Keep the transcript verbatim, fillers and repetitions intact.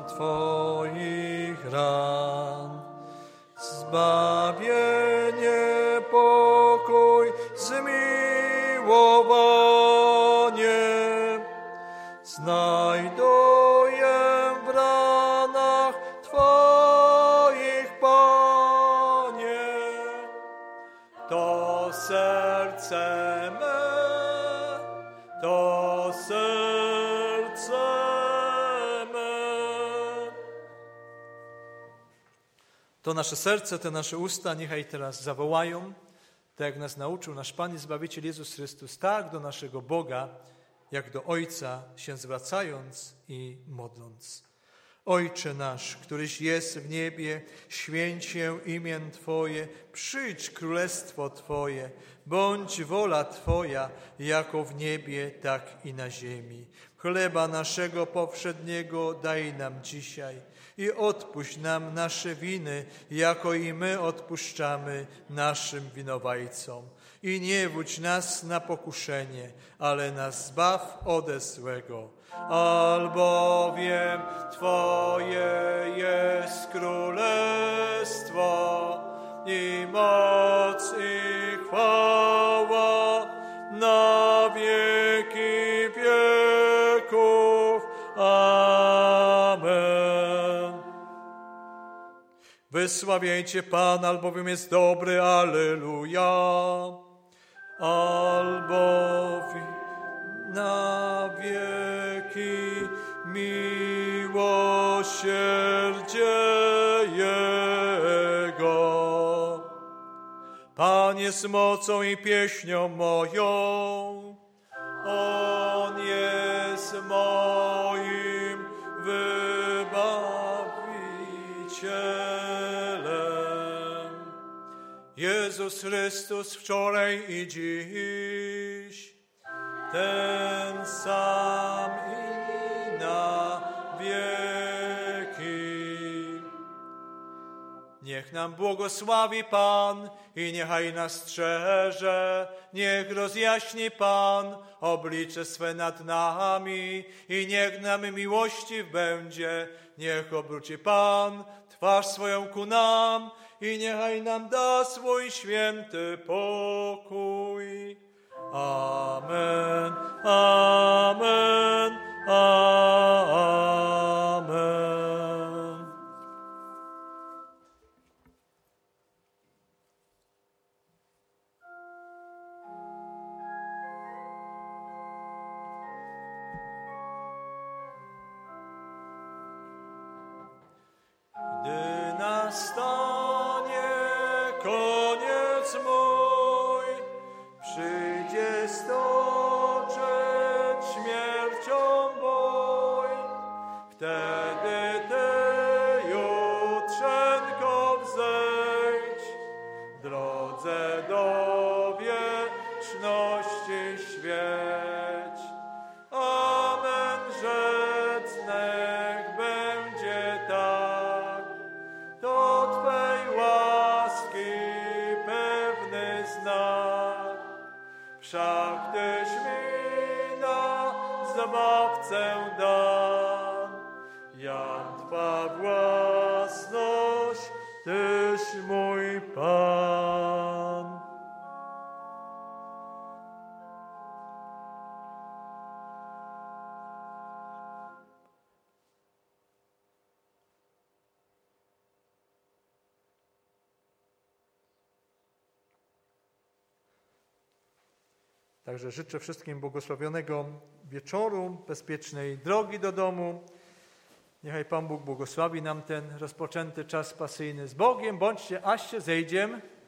Twoich ran. Zbawienie, pokój, zmiłowanie znajduję w ranach Twoich, Panie. To serce me, to serce me. To nasze serce, te nasze usta niechaj teraz zawołają, tak jak nas nauczył nasz Pan i Zbawiciel Jezus Chrystus, tak do naszego Boga, jak do Ojca się zwracając i modląc. Ojcze nasz, któryś jest w niebie, święć się imię Twoje, przyjdź królestwo Twoje, bądź wola Twoja, jako w niebie, tak i na ziemi. Chleba naszego powszedniego daj nam dzisiaj i odpuść nam nasze winy, jako i my odpuszczamy naszym winowajcom. I nie wódź nas na pokuszenie, ale nas zbaw ode złego. Albowiem Twoje jest królestwo i moc i chwała na wieki wieków. Amen. Wysławiajcie Pana, albowiem jest dobry. Alleluja. Albowiem na wieki miłosierdzie Jego. Pan jest mocą i pieśnią moją. On jest moim wybawicielem. Jezus Chrystus wczoraj i dziś, ten sam i na wieki. Niech nam błogosławi Pan i niechaj nas strzeże. Niech rozjaśni Pan oblicze swe nad nami i niech nam miłościw będzie. Niech obróci Pan twarz swoją ku nam i niechaj nam da swój święty pokój. Amen, amen, amen. Gdy nastanie koniec mój, przyjdzie stoczeć śmiercią bój. Wtedy Ty, jutrzenko, wzejdź w drodze do wieczności świeć. Amen, rzec niech będzie tak. To Twej łaski pewny znak. Wszak Tyś mi na Zbawcę dał. Jam Twa własność, Tyś mój Pan. Także życzę wszystkim błogosławionego wieczoru, bezpiecznej drogi do domu. Niechaj Pan Bóg błogosławi nam ten rozpoczęty czas pasyjny z Bogiem. Bądźcie, aż się zejdziemy.